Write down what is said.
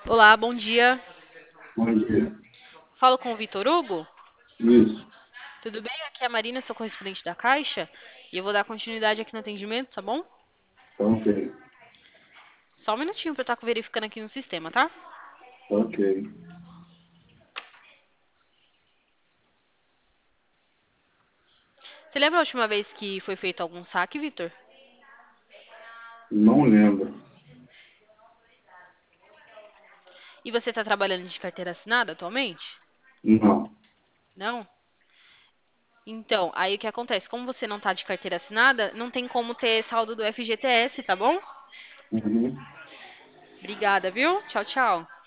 Olá, bom dia. Bom dia. Falo com o Vitor Hugo. Isso, Tudo bem? Aqui é a Marina, sou correspondente da Caixa. E eu vou dar continuidade aqui no atendimento, tá bom? tá ok, Só um minutinho pra eu estar verificando aqui no sistema, tá? tá ok. Você lembra a última vez que foi feito algum saque, Vitor? Não lembro. E você está trabalhando de carteira assinada atualmente? Não. Não? Então, aí o que acontece? Como você não está de carteira assinada, não tem como ter saldo do FGTS, tá bom? Uhum. Obrigada, viu? Tchau, tchau.